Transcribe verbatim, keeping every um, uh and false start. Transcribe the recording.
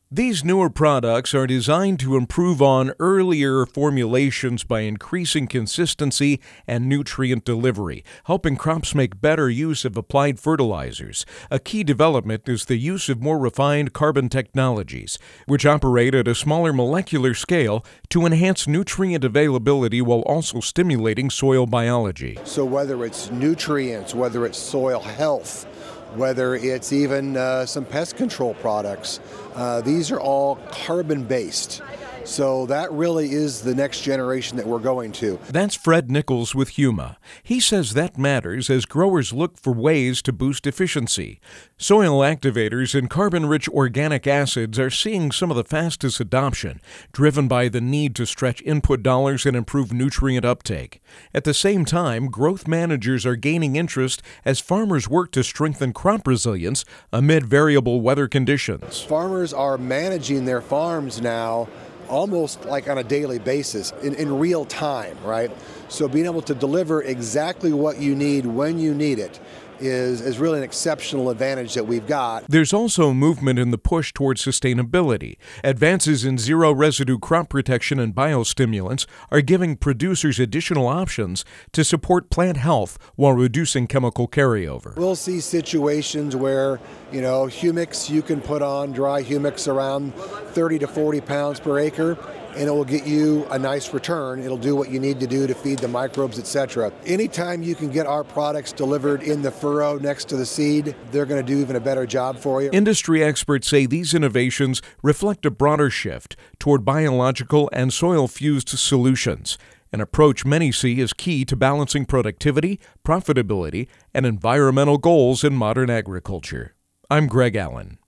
These newer products are designed to improve on earlier formulations by increasing consistency and nutrient delivery, helping crops make better use of applied fertilizers. A key development is the use of more refined carbon technologies, which operate at a smaller molecular scale to enhance nutrient availability while also stimulating soil biology. So whether it's nutrients, whether it's soil health, whether it's even uh, some pest control products, uh, these are all carbon-based. So that really is the next generation that we're going to. That's Fred Nichols with Huma. He says that matters as growers look for ways to boost efficiency. Soil activators and carbon-rich organic acids are seeing some of the fastest adoption, driven by the need to stretch input dollars and improve nutrient uptake. At the same time, growth managers are gaining interest as farmers work to strengthen crop resilience amid variable weather conditions. Farmers are managing their farms now almost like on a daily basis, in, in real time, right? So being able to deliver exactly what you need when you need it is, is really an exceptional advantage that we've got. There's also movement in the push towards sustainability. Advances in zero residue crop protection and biostimulants are giving producers additional options to support plant health while reducing chemical carryover. We'll see situations where, you know, humics, you can put on dry humics around thirty to forty pounds per acre, and it will get you a nice return. It'll do what you need to do to feed the microbes, et cetera. Anytime you can get our products delivered in the furrow next to the seed, they're going to do even a better job for you. Industry experts say these innovations reflect a broader shift toward biological and soil-fused solutions, an approach many see as key to balancing productivity, profitability, and environmental goals in modern agriculture. I'm Greg Allen.